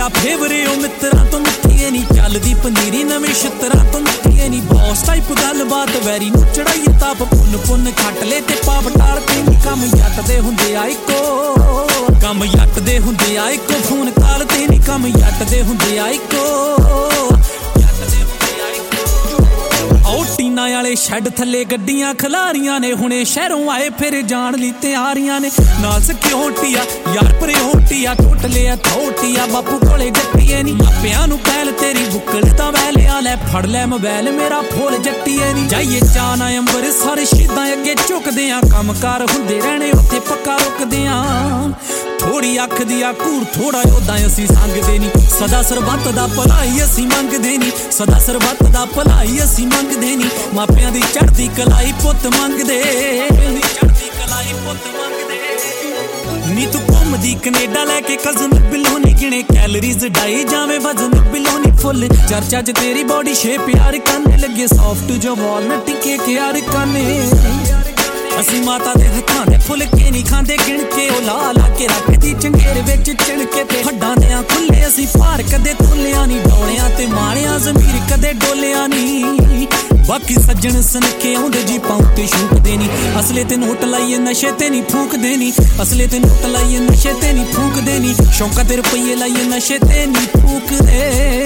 मेरा फेवरे ओ मित्रा तो मिट्ठिए नी चलदी पनीरी नवीं छित्तरा तो मिट्ठिए नी बॉस टाइप गलबात वैरी नूं चढ़ाई ताप पुन पुन खट ले ते पाप टाल ते नी कम जट दे हुंदे आ इक्को कम जट दे हुंदे आ इक्को फोन काल ते नी कम जट दे हुंदे आ इक्को टीना वाले शैड थले गड्डियां खलारियां ने हुणे शहरों आए फिर जान ली तैयारियां ने नाल सिक्योरिटी आ यार प्रियोरिटी आ टोटले अथॉरिटी आ बापू कोले जट्टीए नी मापियां नूं पैल तेरी बुक्कल तां वैलिया लै फड़ लै मोबाइल मेरा फुल जट्टीए नी जाइए चाना अंबर सारे शहीदां अगे झुकदे आ कमकार हुंदे रहणे उत्थे पक्का रुकदे आ थोड़ी अख दी आ घूर थोड़ा योदा असीं संगदे नी सदा सरबत दा भलाई असीं मंगदे नी सदा सरबत दा भलाई असीं मंगदे नी मापियां दी चढ़दी कलाई पुੱਤ मंगदे चढ़दी कलाई पुੱਤ मंगदे नी तू घुमदी कनेडा लैके कज़न बिलोनी गिणे कैलरीज डाई जावे वजन बिलोनी फुल चर्चा च तेरी बॉडी शेप यार करने लगे सॉफ्ट जो वॉलनट केक यार करने असी माता दे हत्थां दे फुलके नहीं खांदे गिण के ओ ला ला के रखदी चंगेर विच चिणके ते हड्डां दे खुले असी भार कदे तुलिया नहीं डोलियां ते मारिया ज़मीर कदे डोलिया नहीं बाकी सज्जन सनके आउंदे जी पाउं ते शूकदे नी असले ते नोट लाइए नशे ते नहीं फूकदे नी असले ते नोट लाइए नशे ते नहीं फूकदे नी शौका ते रुपये लाइए नशे ते नहीं फूकदे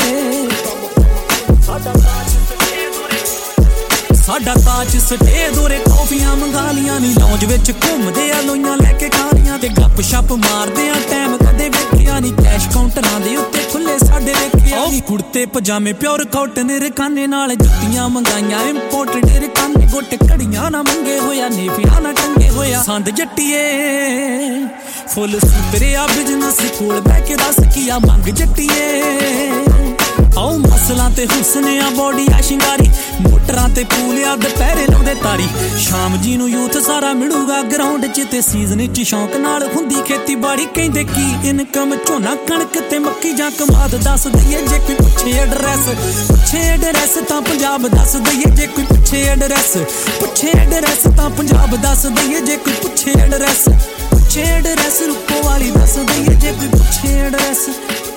साडा ताज सटे दोरे कॉफियां मंगा लियां नी लौंज विच घुमदे आ लोइयां लैके खालियां ते गप शप मारदे आ टाइम कदे वेखिया नी कैश काउंटरां दे उत्ते खुले साडे वेखिया नी कुर्ते पजामे प्योर कॉटन रकाने नाल जुत्तियां मंगाइयां इंपोर्टेड रकाने गुट घड़ियां ना मंगे होया नेफियां ना टंगे होया संद जट्टिए फुल सुतरे आ बिजनेस कोल बैठ के दस किया मंग जट्टिए आओ मसलां ते हुस्ने आ बॉडी आ शिंगारी मोटरां ते पूलिया दुपहरे लाउंदे तारी शाम जी नूं यूथ सारा मिलूगा ग्राउंड च ते सीजन च शौक नाल हुंदी खेतीबाड़ी कहंदे की इनकम झोना कणक ते मक्की जां कमाद दस दईए जे कोई पुछे एड्रैस तां पंजाब दस दईए जे कोई पुछे एड्रैस तां पंजाब दस दईए जे कोई पुछे एड्रैस रूपो वाली दस दईए जे कोई पुछे एड्रैस